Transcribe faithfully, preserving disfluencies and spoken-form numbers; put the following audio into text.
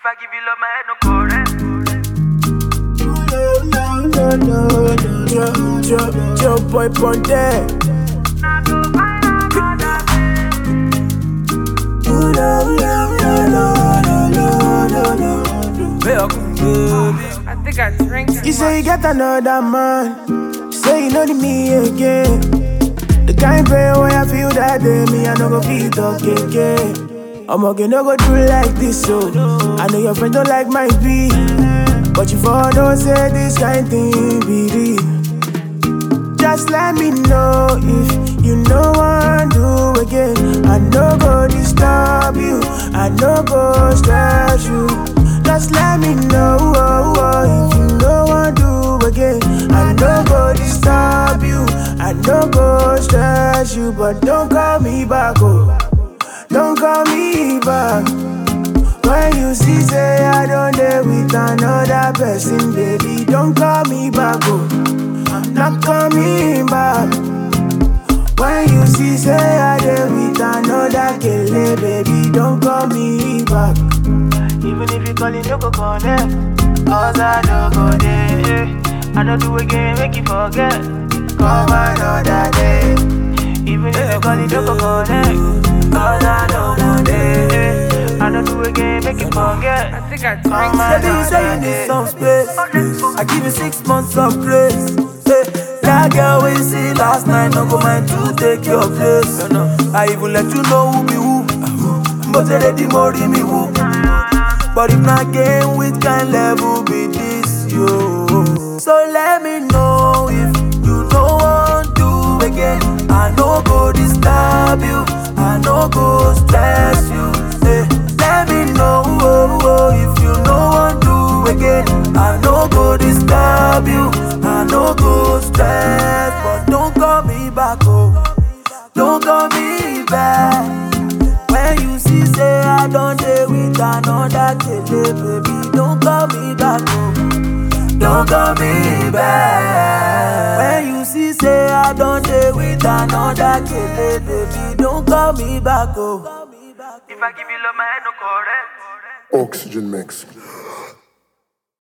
I give you love, my head no correct. No, no, no, no, Joe, Joe, Joe boy Ponte. Now go find another Ooh, no, no, no, no, no, no, no, no. I think I drink too You say you much. get another man. You say you know the me again. The kind pain where I feel that day, me I no go feel talk again. I'm okay, no go do like this, so I know your friend don't like my beat, but you for don't say this kind thing be real. Just let me know if you know what do again. I no go disturb you, I no go stress you. Just let me know oh, oh, if you know what do again. I no go disturb you, I no go stress you, but don't call me back, oh. Don't call me back. When you see say I don't dare with another person, baby, don't call me back, oh. I'm not coming back. When you see say I dare with another killer, baby, don't call me back. Even if you call it, no go connect. Cause I don't go there. I don't do again, make you forget. Come another day. Even if you call it, no go connect. Cause I don't go there. I don't do again, make you forget. I think I drink Come too Baby, you much. say you need some space. I give you six months of grace. Hey, that girl we see last night, no go mind to take your place. I even let you know who be who. But they ready more me who. But if not game with kind level be this yo. So let me know if you don't want to again. I no go disturb you, I no go stress you. Hey, let me know oh, oh, if you don't want to again. I no go disturb you, I no go stress. But don't call me back, oh. Don't call me back. When you see say I don't dare with another killer, baby, don't call me back, oh. Don't call me back. When you see say I don't dare with another killer, baby, don't call me back, oh. If I give you love, my head no correct. Oxygen mix.